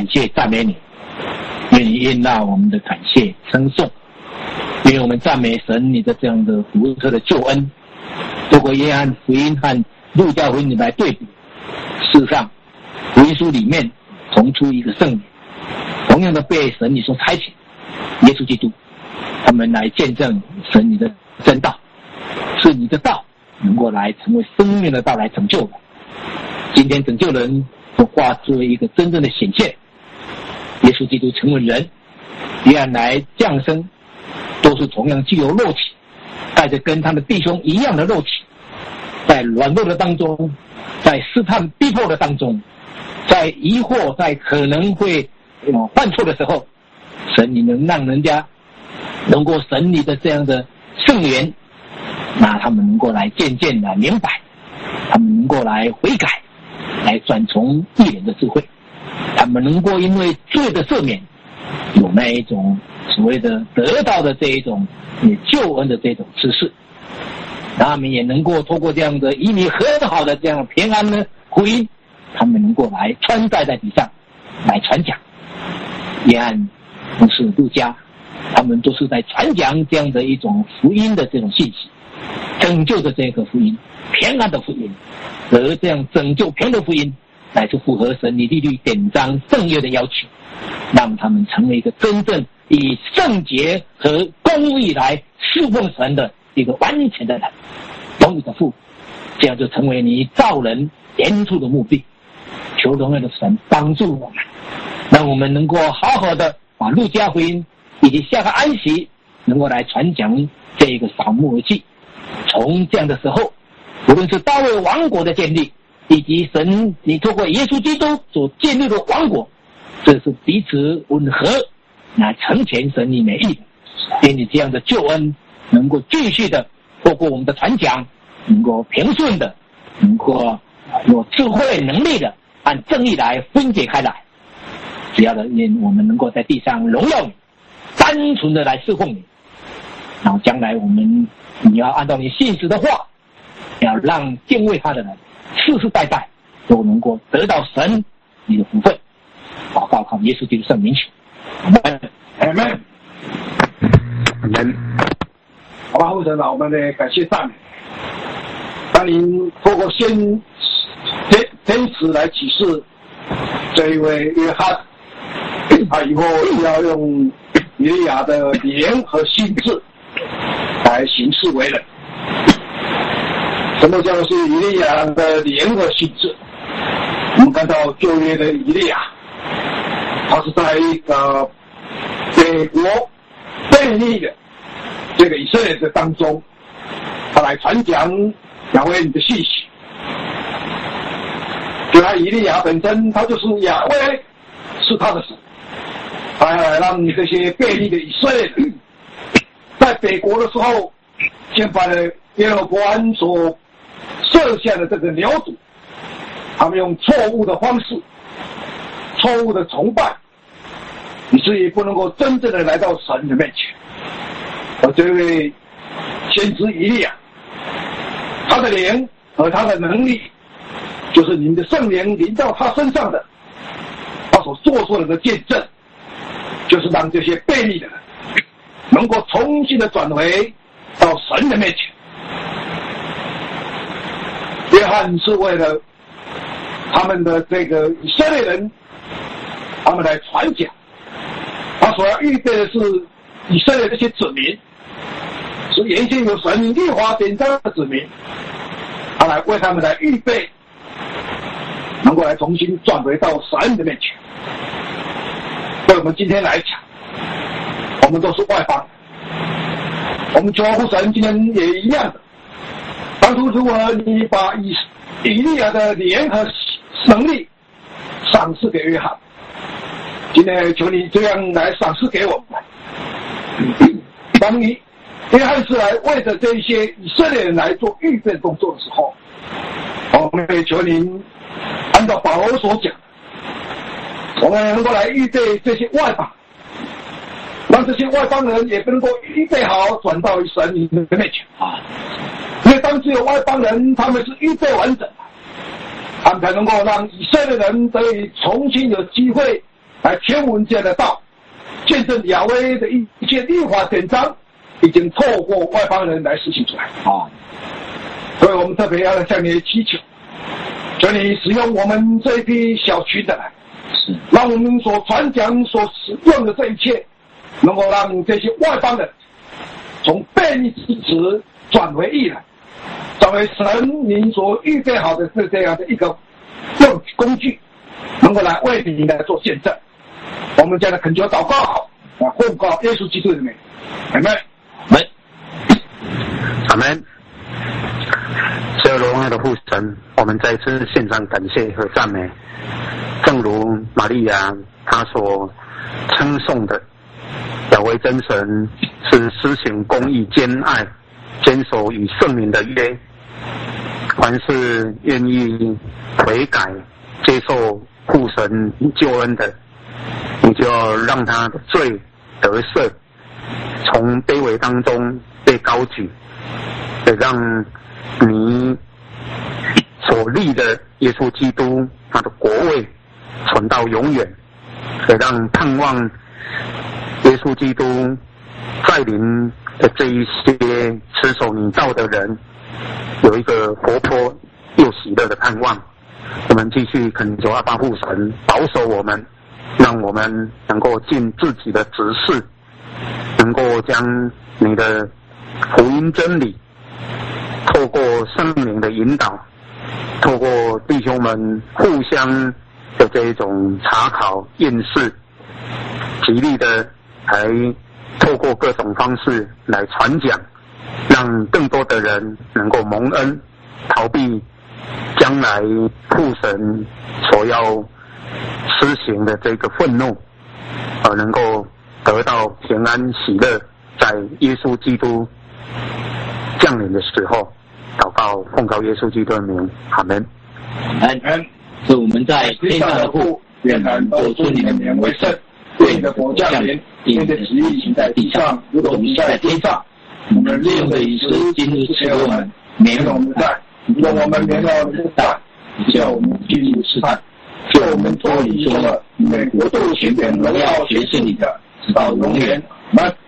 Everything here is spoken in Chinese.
感谢赞美你，愿你应纳我们的感谢称颂，愿我们赞美神你的这样的独特的救恩。透过约翰福音和路加福音来对比，事实上福音书里面同出一个圣灵，同样的被神你所差遣，耶稣基督，他们来见证神你的真道，是你的道能够来成为生命的道来拯救人。今天拯救人都化作为一个真正的显现，耶稣基督成为人，约翰来降生，都是同样具有肉体，带着跟他的弟兄一样的肉体，在软弱的当中，在试探逼迫的当中，在疑惑，在可能会犯错的时候，神你能让人家能够神你的这样的圣言，那他们能够来渐渐的明白，他们能够来悔改，来转从义人的智慧，他们能够因为罪的赦免，有那一种所谓的得到的这一种救恩的这种知识，他们也能够透过这样的以你很好的这样平安的福音，他们能够来穿戴在地上来传讲。约翰同是路加，他们都是在传讲这样的一种福音的这种信息，拯救的这个福音，平安的福音，而这样拯救平安的福音乃是符合神你律例典章圣约的要求，让他们成为一个真正以圣洁和公义来侍奉神的一个完全的人，荣誉的父，这样就成为你造人原初的目的。求荣耀的神帮助我们，让我们能够好好的把路加福音以及下个安息能够来传讲这一个扫墓记。从这样的时候，无论是大卫王国的建立，以及神你透过耶稣基督所建立的王国，这是彼此吻合，来成全神你美意的。愿你这样的救恩能够继续的透过我们的传讲，能够平顺的，能够有智慧能力的按正义来分解开来。只要的愿我们能够在地上荣耀你，单纯的来侍奉你，然后将来你要按照你信实的话，要让敬畏他的人世世代代都能够得到神你的福分。祷告靠耶稣基督圣名求，阿们，阿们，阿们。 好吧，后者呢，我们的感谢赞美。当您透过天使来启示这一位约翰，他以后要用以利亚的灵和心智来行事为人。什么叫是以利亚的灵和心智？我们看到旧约的以利亚，他是在一个北国悖逆的这个以色列的当中，他来传讲亚威你的信息。就他以利亚本身，他就是亚威是他的神，他来让这些悖逆的以色列人在北国的时候，先把了耶罗波安所设下的这个neu主，他们用错误的方式、错误的崇拜，以至于不能够真正的来到神的面前。而这位先知以利亚，他的灵和他的能力，就是你们的圣灵临到他身上的，他所做出来的见证，就是让这些悖逆的人能够重新的转回到神的面前。约翰是为了他们的这个以色列人，他们来传讲，他所要预备的是以色列这些子民，是原先有神律法典章的子民，他来为他们来预备，能够来重新转回到神的面前。对我们今天来讲，我们都是外邦，我们求父神今天也一样的。当初如果你把以利亚的灵和能力赏赐给约翰，今天求你这样来赏赐给我们。当你约翰是来为着这些以色列人来做预备工作的时候，我们也求您按照保罗所讲，我们能够来预备这些外邦，让这些外邦人也能够预备好转到神你的面前啊！因为当只有外邦人他们是预备完整，他们才能够让以色列人得以重新有机会来天文界的道，见证亚威的一切律法典章已经透过外邦人来实行出来啊。所以我们特别要向你祈求，求你使用我们这一批小群的人，让我们所传讲、所使用的这一切，能够让这些外邦人从悖逆之子转为义人，转为神您所预备好的这样的一个用工具，能够来为你来做见证。我们将来恳求祷告，奉告耶稣基督的名，阿们， 阿们。所有荣耀的父神，我们再次献上感谢和赞美。正如玛利亚她所称颂的，亚威真神是施行公义、坚爱、坚守与圣民的约。凡是愿意悔改、接受父神救恩的，你就要让他的罪得赦，从卑微当中被高举，也让你所立的耶稣基督他的国位存到永远，也让盼望耶稣基督带领的这一些持守你道的人有一个活泼又喜乐的盼望。我们继续恳求阿爸父神保守我们，让我们能够尽自己的职事，能够将你的福音真理透过圣灵的引导，透过弟兄们互相的这一种查考验视，极力的来透过各种方式来传讲，让更多的人能够蒙恩，逃避将来父神所要施行的这个愤怒，而能够得到平安喜乐，在耶稣基督降临的时候。祷告奉告耶稣基督的名，阿们。 阿们。是我们在天上的父，愿人都尊你的名为圣，愿你的国降临，愿你的旨意行在地上，如同行在天上。我们日用的饮食，今日赐给我们，免了我们的债，用我们免了我们的债，叫我们进入试探，救我们脱离凶恶，因为国度、权柄、荣耀全是你的，直到永远。阿们。